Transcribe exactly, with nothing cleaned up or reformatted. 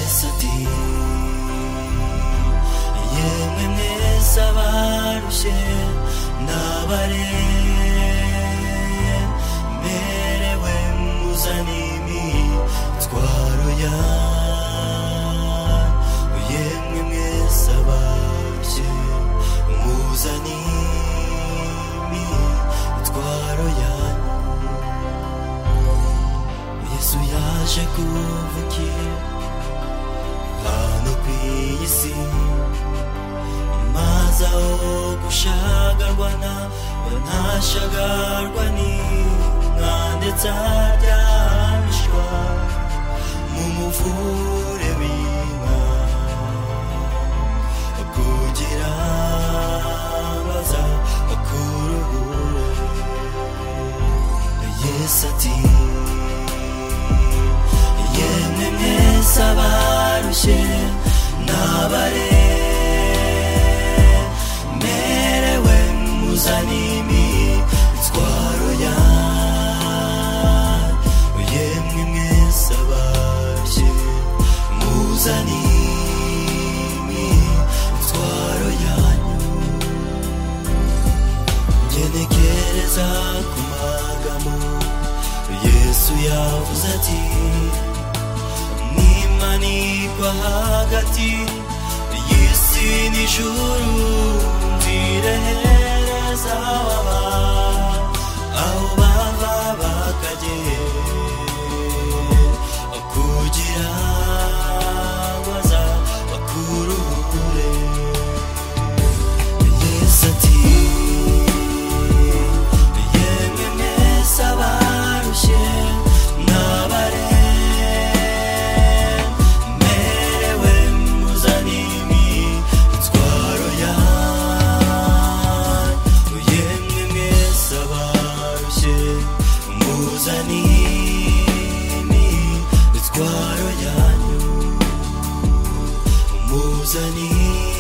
Yesu ati yemwe mwese abarushe n'abaremerewe muzane imitwaro yanyu, yemwe mwese abarushe muzane imitwaro yanyu. Yesu yaje kuvukira hano ku isi, maze aho gushagarwa nawe ntashagarwa n'inka, ndetse aryamishwa mu muvure w'inka kugira ngo azakuruhure. Yesu ati yemwe mwese abarushe n'abaremerewe muzane imitwaro yanyu, yemwe mwese abarushe muzane imitwaro yanyu. Ngenekereza ku magambo Yesu yavuze ati nimanikwa hagati y'isi n'ijuru, nzirehereza ababa aho bava bakagera kugira ngo azabakuruhure. Yesu ati yemwe mwese abarushe n'abaremerewe muzane imitwaro yanyu, yemwe mwese abarushe muzane imitwaro yanyu, muzane